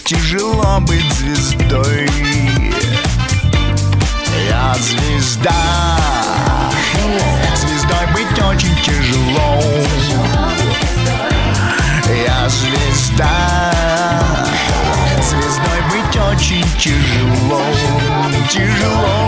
тяжело быть звездой. Я звезда. Звездой быть очень тяжело. Я звезда. Звездой быть очень тяжело. Тяжело.